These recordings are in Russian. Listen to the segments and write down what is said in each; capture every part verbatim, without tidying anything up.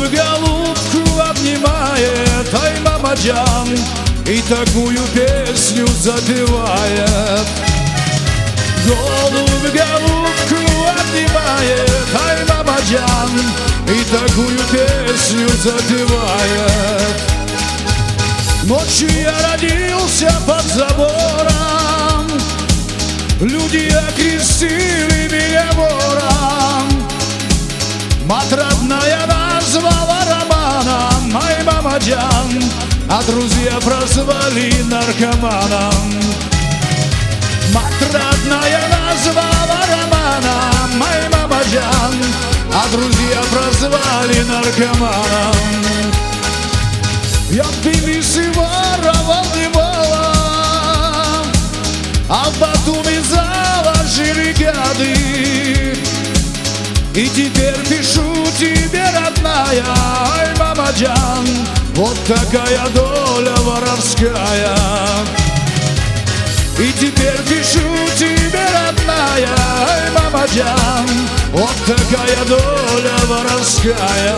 голубку обнимает, ай, мамаджан, и такую песню запевает. Голубь голубку обнимает, ай, мамаджан, и такую песню запевает. Ночью я родился под забором, люди окрестили меня вором. Мать родная назвала романом, ай, мамаджан, а друзья прозвали наркоманом. Мать родная назвала романом, ай, мамаджан, а друзья прозвали наркоманом. Я в Тбилиси воровал немало, а в Батуми заложили гады. И теперь пишу тебе, родная, ай, мамаджан, вот такая доля воровская. И теперь пишу тебе, родная, ай, мамаджан, вот такая доля воровская.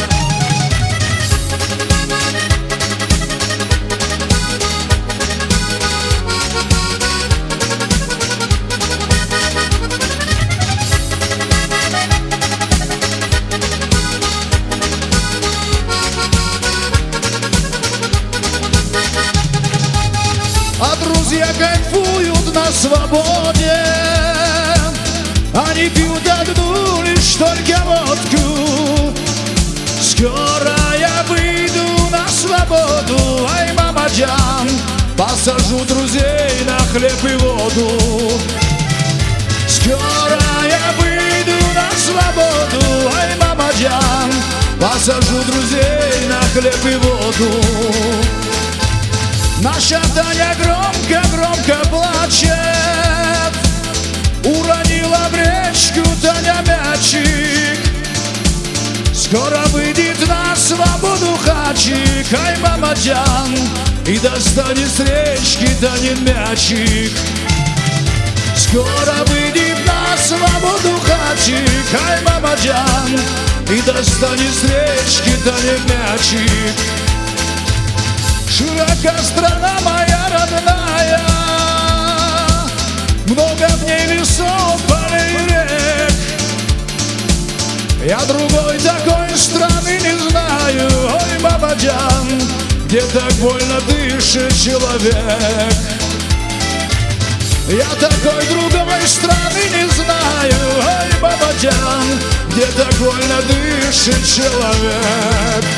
А друзья кайфуют на свободе, они пьют одну лишь только водку. Скоро я выйду на свободу, ай, мамаджан, посажу друзей на хлеб и воду. Скоро я выйду на свободу, ай, мамаджан, посажу друзей на хлеб и воду. Наша Таня громко-громко плачет, уронила в речку Таня мячик. Скоро выйдет на свободу хачик, ай, мамаджан, и достанет с речки Танин мячик. Скоро выйдет на свободу хачик, ай, мамаджан, и достанет с речки Танин мячик. Широка страна моя родная, много в ней лесов, полей и рек. Я другой такой страны не знаю, ой, мамаджан, где так больно дышит человек. Я такой другой страны не знаю, ой, мамаджан, где так больно дышит человек.